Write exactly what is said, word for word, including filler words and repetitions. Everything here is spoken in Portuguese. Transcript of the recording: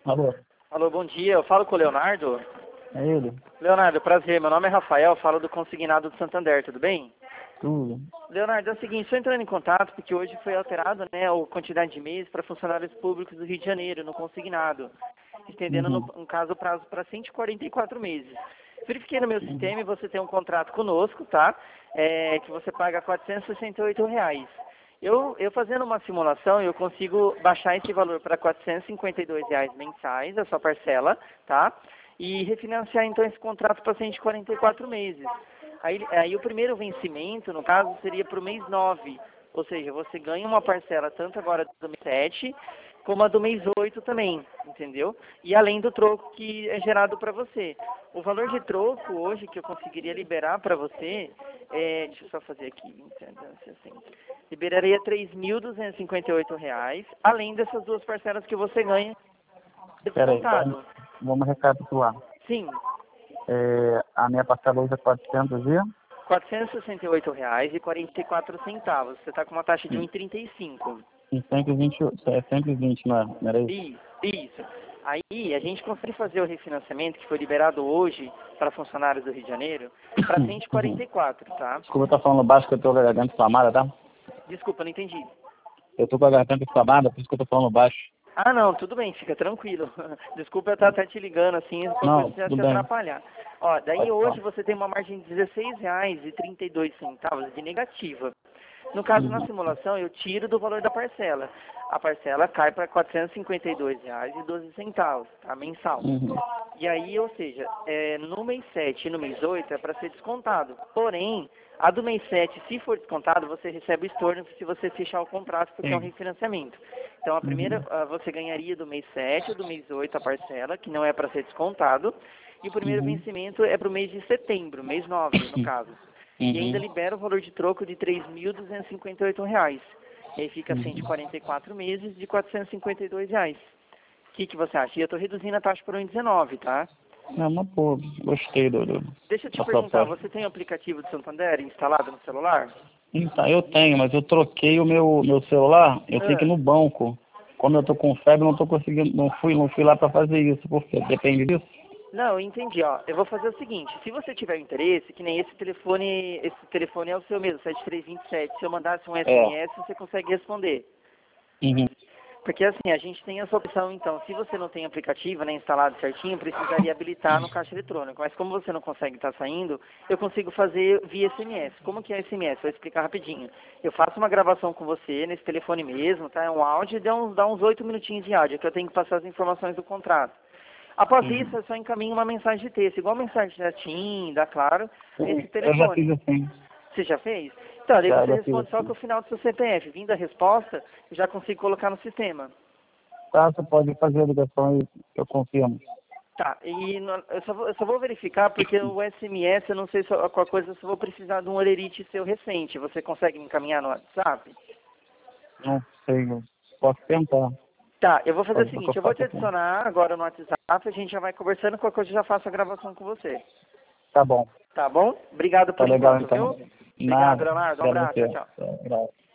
Alô, Alô, bom dia. Eu falo com o Leonardo. é ele? Leonardo, prazer. Meu nome é Rafael, falo do Consignado do Santander, tudo bem? Tudo. Leonardo, é o seguinte, estou entrando em contato porque hoje foi alterado, né, a quantidade de meses para funcionários públicos do Rio de Janeiro, no Consignado, estendendo, no, Uhum. no caso, o prazo para cento e quarenta e quatro meses. Verifiquei no meu Uhum. sistema e você tem um contrato conosco, tá? É, que você paga quatrocentos e sessenta e oito reais. Eu, eu fazendo uma simulação, eu consigo baixar esse valor para quatrocentos e cinquenta e dois reais mensais, a sua parcela, tá? E refinanciar então esse contrato para cento e quarenta e quatro meses. Aí, aí o primeiro vencimento, no caso, seria para o mês nove, ou seja, você ganha uma parcela tanto agora do mês sete, como a do mês oito também, entendeu? E além do troco que é gerado para você. O valor de troco hoje que eu conseguiria liberar para você, é, deixa eu só fazer aqui, entendeu? Assim, liberaria três mil duzentos e cinquenta e oito reais, além dessas duas parcelas que você ganha Espera aí, vamos, descontado. vamos recapitular. Sim, É, a minha parcela hoje é quatrocentos e... quatrocentos e sessenta e oito reais e quarenta e quatro centavos. Você está com uma taxa de um e trinta e cinco. E cento e vinte, é cento e vinte, não é? Não era isso? Isso, isso. Aí a gente consegue fazer o refinanciamento que foi liberado hoje para funcionários do Rio de Janeiro para cento e quarenta Uhum. e quatro, tá? Desculpa, eu tô falando baixo que eu tô com a garganta inflamada, tá? Desculpa, não entendi. Eu tô com a garganta inflamada, por isso que eu tô falando baixo. Ah, não, tudo bem, fica tranquilo. Desculpa eu estar até te ligando assim, qualquer Não, coisa se tudo te bem. atrapalhar. Ó, daí Pode falar. hoje você tem uma margem de dezesseis reais e trinta e dois centavos de negativa. No caso, na Uhum. simulação, eu tiro do valor da parcela. A parcela cai para quatrocentos e cinquenta e dois reais e doze centavos, tá? Mensal. Uhum. E aí, ou seja, é, no mês sete e no mês oito é para ser descontado. Porém, a do mês sete, se for descontado, você recebe o estorno se você fechar o contrato, porque é um Sim. refinanciamento. Então, a primeira, Uhum. ah, você ganharia do mês sete ou do mês oito a parcela, que não é para ser descontado. E o primeiro Uhum. vencimento é para o mês de setembro, mês nove, no caso. E ainda Uhum. libera o valor de troco de três mil duzentos e cinquenta e oito reais. E aí fica cento e Uhum. quarenta e quatro meses de quatrocentos e cinquenta e dois reais. O que, que você acha? E eu estou reduzindo a taxa para um vírgula dezenove, tá? É uma boa. Gostei do, do, Deixa eu te da sua perguntar, oferta. você tem o aplicativo do Santander instalado no celular? Então, eu tenho, mas eu troquei o meu, meu celular, eu tenho que ir Ah, no banco. Como eu tô com febre, eu não tô conseguindo, não fui, não fui lá para fazer isso, porque depende disso. não, eu entendi, ó. Eu vou fazer o seguinte, se você tiver interesse, que nem esse telefone, esse telefone é o seu mesmo, sete três dois sete, se eu mandasse um É. S M S, você consegue responder. Uhum. Porque assim, a gente tem essa opção, então, se você não tem aplicativo, né, instalado certinho, precisaria habilitar no caixa eletrônico. Mas como você não consegue estar saindo, eu consigo fazer via S M S. Como que é S M S? Vou explicar rapidinho. Eu faço uma gravação com você nesse telefone mesmo, tá? É um áudio e dá uns, dá uns oito minutinhos de áudio, que eu tenho que passar as informações do contrato. Após isso, Uhum. eu só encaminho uma mensagem de texto, igual mensagem da TIM, da Claro, nesse Eu já fiz telefone. assim. Você já fez? Então, daí Já, você já fiz responde só com assim. o final do seu C P F. Vindo a resposta, eu já consigo colocar no sistema. Tá, você pode fazer a ligação e eu confirmo. Tá, e no- eu, só vou, eu só vou verificar porque o S M S, eu não sei se eu- qual coisa, eu só vou precisar de um olerite seu recente. Você consegue me encaminhar no WhatsApp? Não sei, eu posso tentar. Tá, eu vou fazer o Pode ser que eu seguinte, eu vou te faça assim. adicionar agora no WhatsApp, a gente já vai conversando, qualquer coisa eu já faço a gravação com você. Tá bom. Tá bom? Obrigado Tá por legal enquanto, então. viu? Obrigado, Nada. Leonardo. Um abraço, tchau, Agradecer. tchau. Tá, graças.